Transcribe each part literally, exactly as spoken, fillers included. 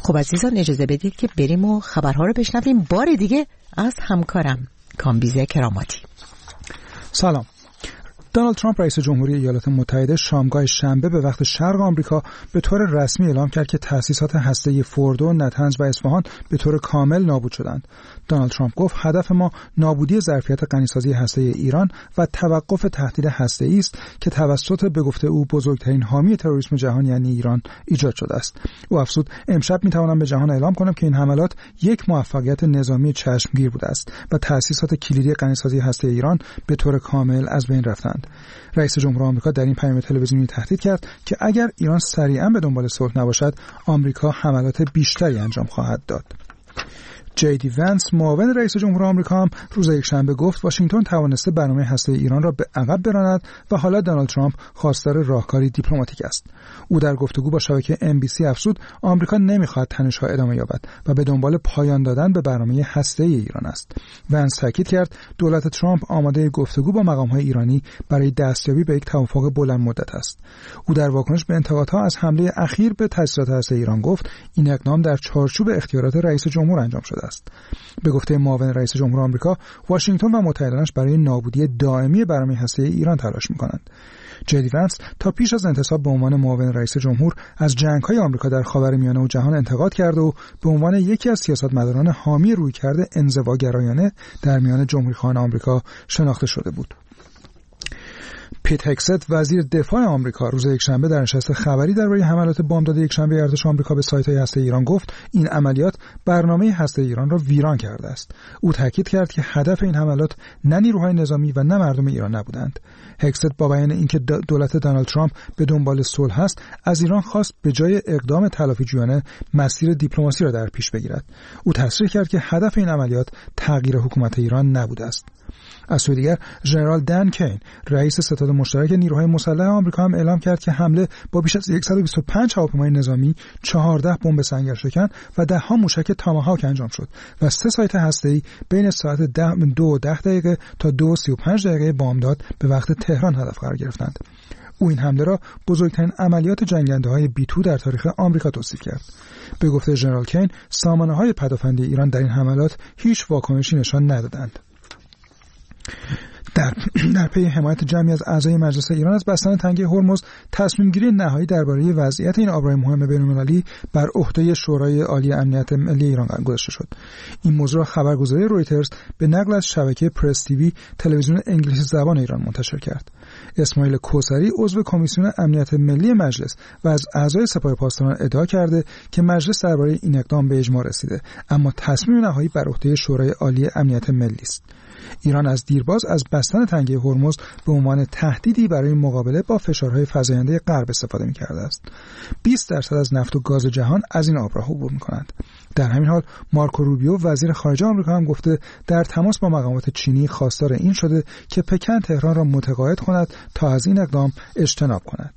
خب عزیزان اجازه بدید که بریم و خبرها رو بشنویم بار دیگه از همکارم کامبیزه کراماتی. سلام. دونالد ترامپ رئیس جمهوری ایالات متحده شامگاه شنبه به وقت شرق آمریکا به طور رسمی اعلام کرد که تأسیسات هسته‌ای فوردو، نتنز و اصفهان به طور کامل نابود شدند. دونالد ترامپ گفت هدف ما نابودی ظرفیت غنیسازی هسته‌ای ایران و توقف تهدید هسته‌ای است که توسط به گفته او بزرگترین حامی تروریسم جهان یعنی ایران ایجاد شده است. او افزود امشب می‌توانم به جهان اعلام کنم که این حملات یک موفقیت نظامی چشمگیر بوده است و تأسیسات کلیدی غنیسازی هسته‌ای ایران به طور کامل از بین رفتند. رئیس جمهور آمریکا در این پیام تلویزیونی تهدید کرد که اگر ایران سریعا به دنبال صلح نباشد آمریکا حملات بیشتری انجام خواهد داد. جی دی ونس معاون رئیس جمهور آمریکا هم روز یکشنبه گفت واشنگتن توانسته برنامه هسته‌ای ایران را به عقب براند و حالا دونالد ترامپ خواستار راهکاری دیپلماتیک است. او در گفتگو با شبکه ام بی سی افزود آمریکا نمی‌خواهد تنش‌ها ادامه یابد و به دنبال پایان دادن به برنامه هسته‌ای ایران است. ونس تاکید کرد دولت ترامپ آماده گفتگو با مقام‌های ایرانی برای دستیابی به یک توافق بلند مدت است. او در واکنش به انتقادها از حمله اخیر به تأسیسات هسته‌ای ایران گفت این اقدام در چارچوب اختیارات رئیس جمهور انجام شده است. به گفته معاون رئیس جمهور آمریکا واشنگتن و متحدانش برای نابودی دائمی برنامه هسته‌ای ایران تلاش می‌کنند. جدی ونس تا پیش از انتصاب به عنوان معاون رئیس جمهور از جنگ‌های آمریکا در خاورمیانه و جهان انتقاد کرده و به عنوان یکی از سیاستمداران حامی رویکرد انزواگرایانه در میان جمهوری‌خواهان آمریکا شناخته شده بود. پیت هکست وزیر دفاع آمریکا روز یکشنبه در نشست خبری درباره حملات بامداد یکشنبه ارتش آمریکا به سایت‌های هسته‌ای ایران گفت این عملیات برنامه هسته‌ای ایران را ویران کرده است. او تاکید کرد که هدف این حملات نه نیروهای نظامی و نه مردم ایران نبودند. هکست با بیان اینکه دولت دونالد ترامپ به دنبال صلح است، از ایران خواست به جای اقدام تلافی‌جویانه مسیر دیپلماسی را در پیش بگیرد. او تصریح کرد که هدف این عملیات تغییر حکومت ایران نبوده است. از سوی دیگر ژنرال دن کین رئیس ستاد مشترک نیروهای مسلح آمریکا هم اعلام کرد که حمله با بیش از صد و بیست و پنج هواپیمای نظامی، چهارده بمب سنگرشکن و ده ها موشک تاماهاک انجام شد و سه سایت هسته‌ای بین ساعت دو و ده دقیقه تا دو و سی و پنج دقیقه بامداد به وقت تهران هدف قرار گرفتند. او این حمله را بزرگترین عملیات جنگنده‌های بی تو در تاریخ آمریکا توصیف کرد. به گفته ژنرال کین سامانه‌های پدافندی ایران در این حملات هیچ واکنشی نشان ندادند. در در پی حمایت جمعی از اعضای مجلس ایران از بستن تنگه هرمز، تصمیم گیری نهایی درباره وضعیت این آبراهای مهم بین‌المللی بر عهده شورای عالی امنیت ملی ایران گذاشته شد. این موضوع را خبرگزاری رویترز به نقل از شبکه پرس تیوی تلویزیون انگلیسی زبان ایران منتشر کرد. اسماعیل کوثری عضو کمیسیون امنیت ملی مجلس و از اعضای سپاه پاسداران ادعا کرده که مجلس درباره این اقدام به اجماع رسیده، اما تصمیم نهایی بر عهده شورای عالی امنیت ملی است. ایران از دیرباز از بستن تنگه هرمز به عنوان تهدیدی برای مقابله با فشارهای فزاینده غرب استفاده می‌کرده است. بیست درصد از نفت و گاز جهان از این آبراه عبور می‌کنند. در همین حال مارکو روبیو وزیر خارجه آمریکا هم گفته در تماس با مقامات چینی خواستار این شده که پکن تهران را متقاعد کند تا از این اقدام اجتناب کند.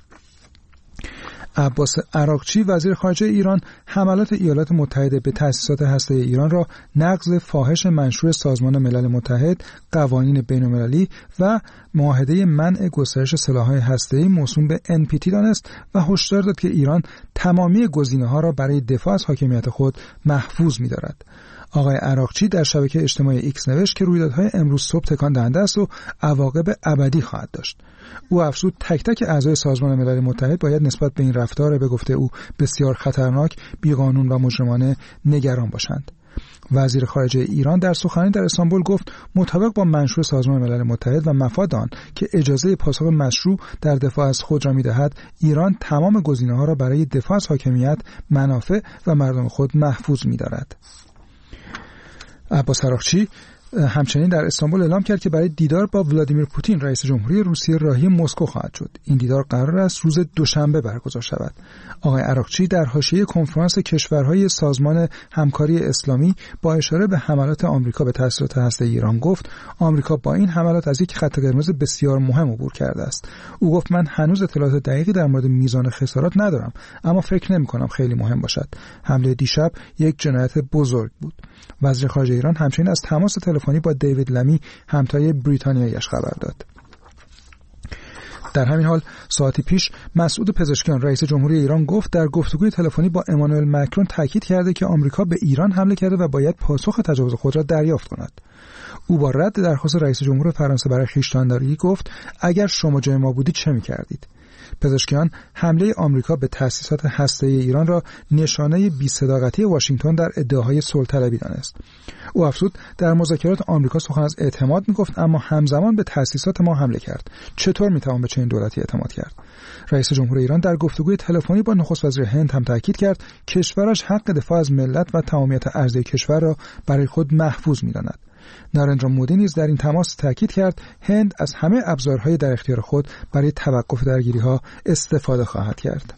عباس عراقچی وزیر خارجه ایران حملات ایالات متحده به تأسیسات هسته‌ای ایران را نقض فاحش منشور سازمان ملل متحد، قوانین بین‌المللی و معاهده منع گسترش سلاح‌های هسته‌ای موسوم به ان پی تی دانست و هشدار داد که ایران تمامی گزینه‌ها را برای دفاع از حاکمیت خود محفوظ می‌دارد. آقای عراقچی در شبکه اجتماعی ایکس نوشت که رویدادهای امروز صبح تکان دهنده است و عواقب ابدی خواهد داشت. او افزود تک تک اعضای سازمان ملل متحد باید نسبت به این رفتار به گفته او بسیار خطرناک، بیقانون و مجرمانه نگران باشند. وزیر خارجه ایران در سخنرانی در استانبول گفت مطابق با منشور سازمان ملل متحد و مفاد آن که اجازه پاسخ مشروع در دفاع از خود را می‌دهد، ایران تمام گزینه‌ها را برای دفاع از حاکمیت، منافع و مردم خود محفوظ می‌دارد. عباس عراقچی همچنین در استانبول اعلام کرد که برای دیدار با ولادیمیر پوتین رئیس جمهوری روسیه راهی مسکو خواهد شد. این دیدار قرار است روز دوشنبه برگزار شود. آقای عراقچی در حاشیه کنفرانس کشورهای سازمان همکاری اسلامی با اشاره به حملات آمریکا به تأسیسات هسته‌ای ایران گفت آمریکا با این حملات از یک خط قرمز بسیار مهم عبور کرده است. او گفت من هنوز اطلاعات دقیقی در مورد میزان خسارات ندارم، اما فکر نمی‌کنم خیلی مهم باشد. حمله دیشب یک جنایت بزرگ بود. وزیر خارجه ایران همچنین از تماس تلفنی با دیوید لمی همتای بریتانیایی‌اش خبر داد. در همین حال ساعتی پیش مسعود پزشکیان رئیس جمهوری ایران گفت در گفتگوی تلفنی با امانوئل مکرون تاکید کرده که آمریکا به ایران حمله کرده و باید پاسخ تجاوز خود را دریافت کند. او با رد درخواست رئیس جمهور فرانسه برای خویشتانداری گفت اگر شما جای ما بودید چه می‌کردید؟ پزشکیان حمله آمریکا به تأسیسات هسته‌ای ایران را نشانه بی‌صداقتی واشنگتن در ادعاهای صلح‌طلبی دانست. او افزود در مذاکرات آمریکا سخن از اعتماد می‌گفت اما همزمان به تأسیسات ما حمله کرد. چطور می‌توان به چنین دولتی اعتماد کرد؟ رئیس جمهور ایران در گفتگوی تلفنی با نخست وزیر هند هم تاکید کرد کشورش حق دفاع از ملت و تمامیت ارضی کشور را برای خود محفوظ می‌داند. نارندرا مودی نیز در این تماس تاکید کرد هند از همه ابزارهای در اختیار خود برای توقف درگیری‌ها استفاده خواهد کرد.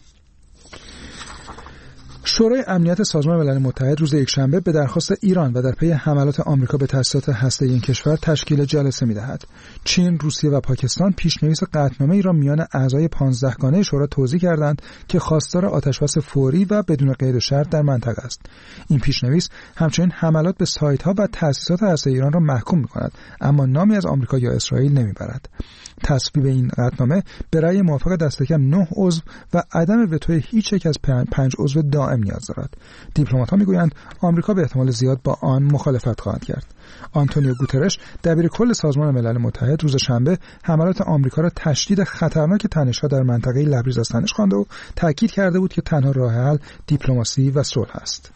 شورای امنیت سازمان ملل متحد روز یکشنبه به درخواست ایران و در پی حملات آمریکا به تأسیسات هسته‌ای این کشور تشکیل جلسه می‌دهد. چین، روسیه و پاکستان پیشنویس قطعنامه‌ای را میان اعضای پانزده گانه شورا توضیح کردند که خواستار آتش‌بس فوری و بدون قید و شرط در منطقه است. این پیشنویس همچنین حملات به سایت‌ها و تأسیسات هسته‌ای ایران را محکوم می‌کند، اما نامی از آمریکا یا اسرائیل نمی‌برد. تصویب این قطعنامه به رأی موافق دست کم نه عضو و عدم وتوی هیچ یک از پنج عضو دائم نیاز دارد. دیپلمات‌ها میگویند آمریکا به احتمال زیاد با آن مخالفت خواهد کرد. آنتونیو گوترش دبیرکل سازمان ملل متحد روز شنبه حملات آمریکا را تشدید خطرناک تنش‌ها در منطقه لبریز از تنش خوانده و تاکید کرده بود که تنها راه حل دیپلماسی و صلح است.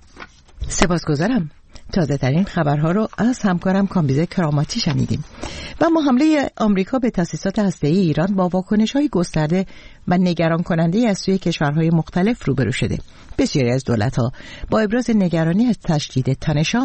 سپاسگزارم. تازه ترین خبرها رو از همکارم کامبیزه کراماتی شنیدیم. و ما حمله آمریکا به تأسیسات هسته‌ای ایران با واکنش‌های گسترده و نگران کننده از سوی کشورهای مختلف روبرو شده. بسیاری از دولت‌ها با ابراز نگرانی از تشدید تنش‌ها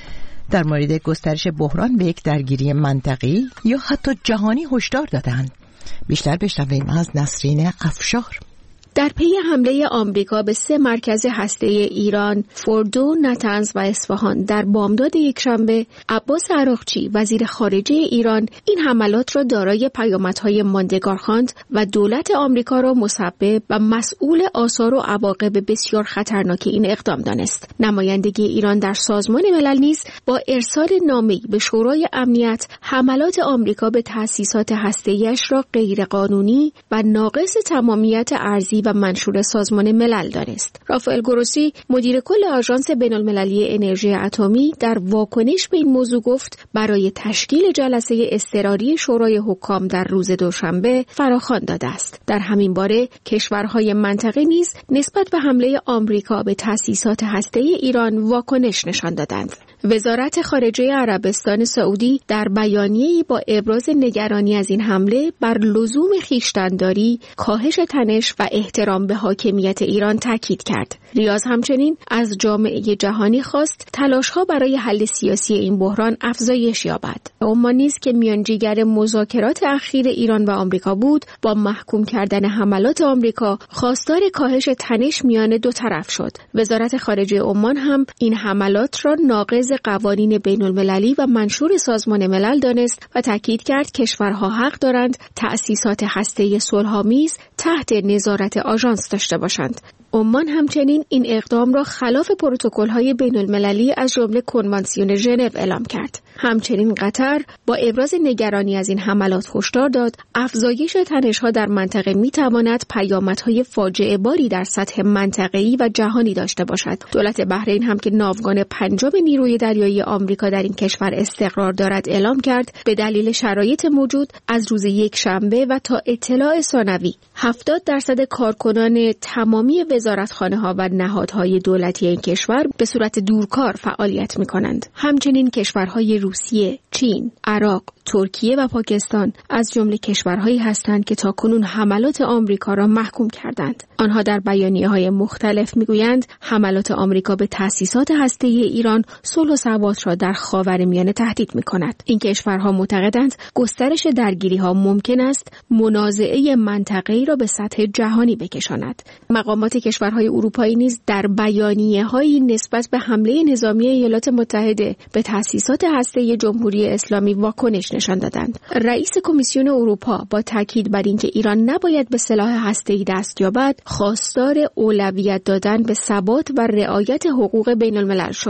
در مورد گسترش بحران به یک درگیری منطقه‌ای یا حتی جهانی هشدار دادند. بیشتر بشنویم از نسرین افشار. در پی حمله آمریکا به سه مرکز هسته‌ای ایران، فوردو، نتنز و اصفهان در بامداد یکشنبه، عباس عراقچی وزیر خارجه ایران این حملات را دارای پیامدهای ماندگار خواند و دولت آمریکا را مسبب و مسئول آثار و عواقب بسیار خطرناک این اقدام دانست. نمایندگی ایران در سازمان ملل نیز با ارسال نامه‌ای به شورای امنیت حملات آمریکا به تأسیسات هسته‌ای‌اش را غیرقانونی و ناقص تمامیت ارضی و منشور سازمان ملل دانست. رافائل گروسی مدیر کل آژانس بین‌المللی انرژی اتمی در واکنش به این موضوع گفت برای تشکیل جلسه اضطراری شورای حکام در روز دوشنبه فراخوان داده است. در همین باره کشورهای منطقه نیز نسبت به حمله آمریکا به تأسیسات هسته‌ای ایران واکنش نشان دادند. وزارت خارجه عربستان سعودی در بیانیه‌ای با ابراز نگرانی از این حمله بر لزوم خویشتن‌داری، کاهش تنش و احترام به حاکمیت ایران تاکید کرد. ریاض همچنین از جامعه جهانی خواست تلاش‌ها برای حل سیاسی این بحران افزایش یابد. عمان نیز که میانجیگر مذاکرات اخیر ایران و آمریکا بود، با محکوم کردن حملات آمریکا خواستار کاهش تنش میان دو طرف شد. وزارت خارجه عمان هم این حملات را ناقض قوانین بین‌المللی و منشور سازمان ملل دانست و تاکید کرد کشورها حق دارند تأسیسات هسته‌ای صلح‌آمیز تحت نظارت آژانس داشته باشند. عمان همچنین این اقدام را خلاف پروتکل‌های بین‌المللی از جمله کنوانسیون ژنو اعلام کرد. همچنین قطر با ابراز نگرانی از این حملات هشدار داد افزایش تنش‌ها در منطقه می‌تواند پیامدهای فاجعه باری در سطح منطقه‌ای و جهانی داشته باشد. دولت بحرین هم که ناوگان پنجم نیروی دریایی آمریکا در این کشور استقرار دارد اعلام کرد به دلیل شرایط موجود از روز یکشنبه و تا اطلاع ثانوی هفتاد درصد کارکنان تمامی وزارتخانه‌ها و نهادهای دولتی این کشور به صورت دورکار فعالیت می‌کنند. همچنین کشورهای روسیه، چین، عراق، ترکیه و پاکستان از جمله کشورهایی هستند که تاکنون حملات آمریکا را محکوم کردند. آنها در بیانیه‌های مختلف میگویند حملات آمریکا به تأسیسات هسته‌ای ایران صلح و ثبات را در خاورمیانه تهدید می‌کند. این کشورها معتقدند گسترش درگیری‌ها ممکن است منازعه منطقه‌ای را به سطح جهانی بکشاند. مقامات کشورهای اروپایی نیز در بیانیه‌هایی نسبت به حمله نظامی ایالات متحده به تأسیسات هسته‌ای جمهوری اسلامی واکنش نشان دادند. رئیس کمیسیون اروپا با تاکید بر اینکه ایران نباید به سلاح هسته‌ای دست یابد، خواستار اولویت دادن به ثبات و رعایت حقوق بین‌الملل شد.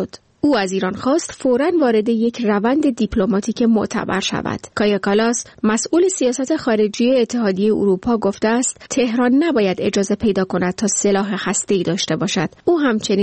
او از ایران خواست فوراً وارد یک روند دیپلماتیک معتبر شود. کایا کالاس، مسئول سیاست خارجی اتحادیه اروپا، گفته است تهران نباید اجازه پیدا کند تا سلاح هسته‌ای داشته باشد. او همچنین